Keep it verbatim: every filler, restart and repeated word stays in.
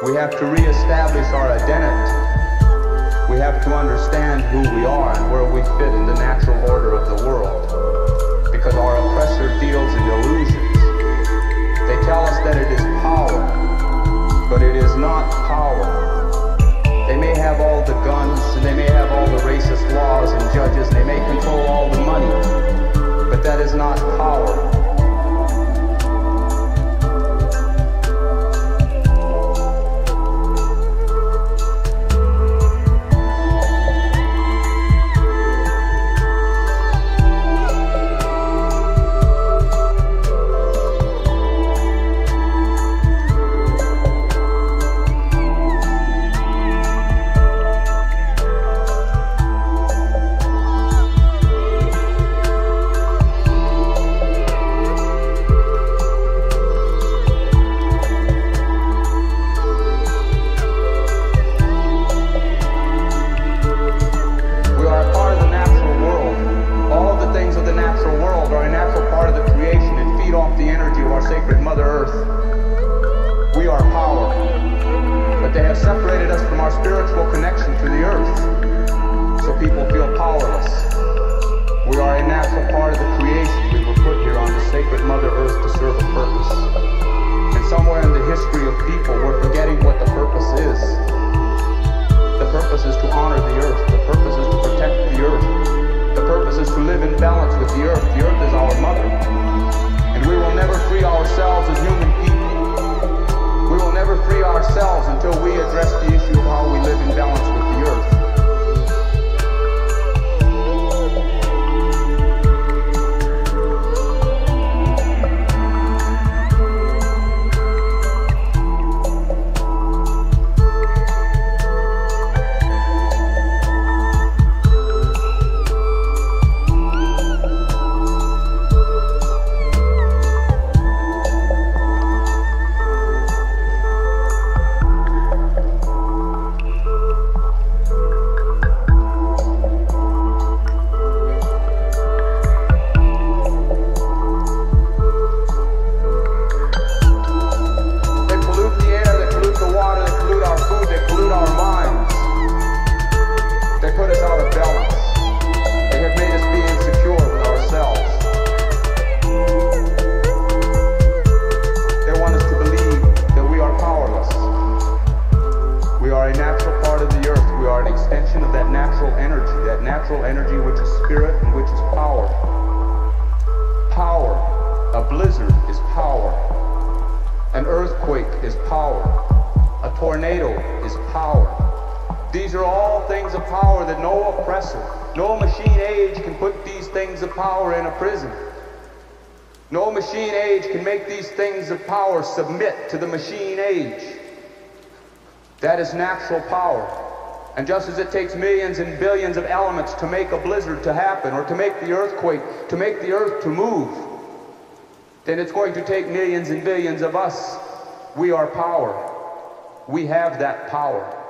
We have to reestablish our identity. We have to understand who we are and where we fit in the natural order of the world. Because our oppressor deals in illusions. They tell us that it is power, but it is not power. They may have all the guns, and they may have all the racist laws and judges, and they may control all the money, but that is not power. Submit to the machine age. That is natural power. And just as it takes millions and billions of elements to make a blizzard to happen, or to make the earthquake, to make the earth to move, then it's going to take millions and billions of us. We are power. We have that power.